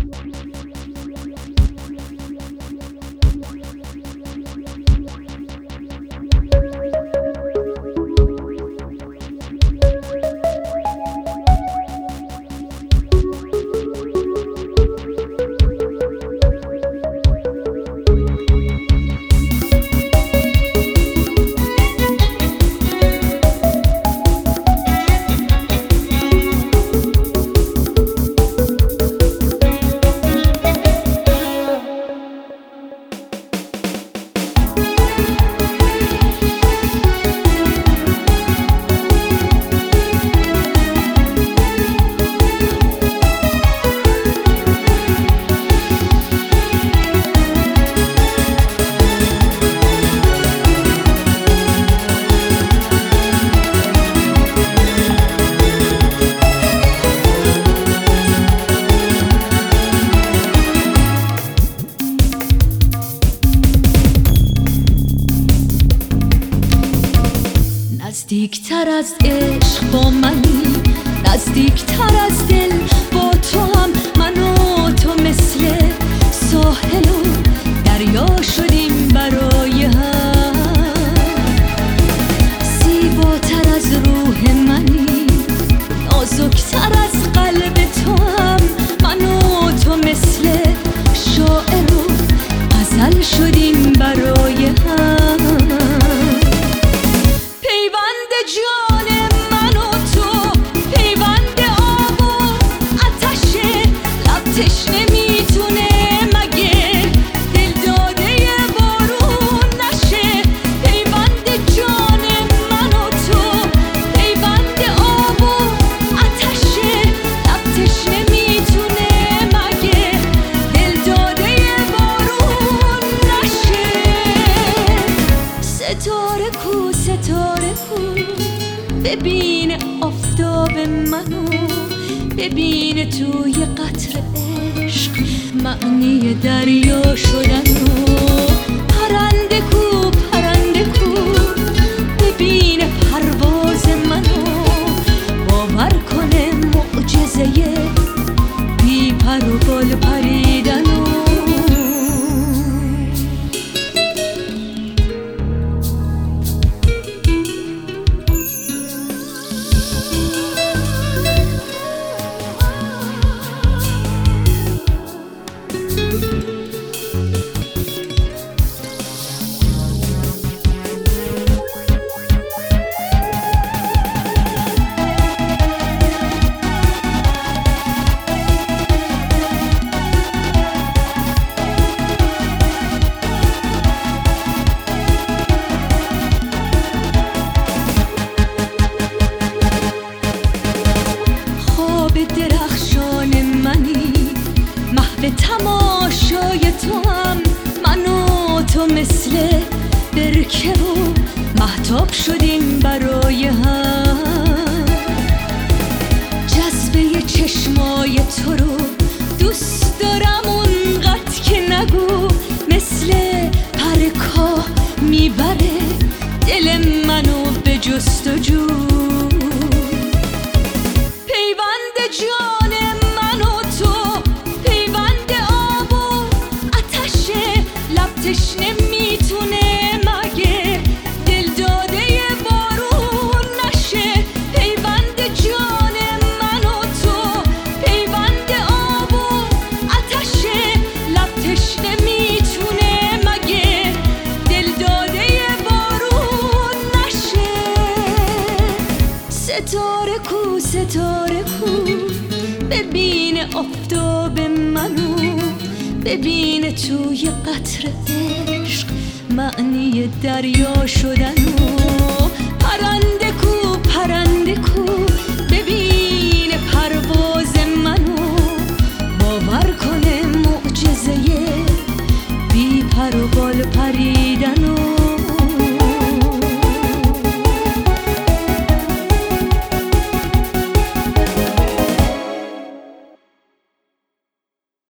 نزدیکتر از عشق با منی، نزدیکتر از دل با تو هم. من و تو مثل ساحل و دریا شدیم برای هم. زیباتر از روح منی، نازکتر از قلب تو هم. من و تو مثل شاعر و غزل شدیم برای هم. جان من و تو پیوند آب و آتشه، لب تشنه میتونه مگه دل داده بارون نشه. پیوند جان من و تو پیوند آب و آتشه، لب تشنه میتونه مگه دل داده بارون نشه. ستاره کو ستاره کو، ببین آفتاب منو، ببین توی قطر عشق معنی دریا شدنو. پرنده کو پرنده کو، ببین پرواز منو، باور کنه معجزه بی پر و بال پریدنو. درخشان منی، محو تماشای تو هم. من و تو مثل برکه و مهتاب شدیم برای هم. جذبه چشمای تو رو دوست دارم اونقدر که نگو. مثل پر کاه میبره دل منو به جستجو. جان من و تو پیوند آب و آتشه، لب تشنه میتونه مگه دل داده بارون نشه. پیوند جان من و تو پیوند آب و آتشه، لب تشنه میتونه مگه دل داده بارون نشه. ستاره کو ستاره کو، ببین آفتاب منو، ببین توی قطر عشق معنی دریا شدنو. پرنده کو پرنده کو، ببین پرواز منو، باور کنه معجزه بی پر و بال پریدن.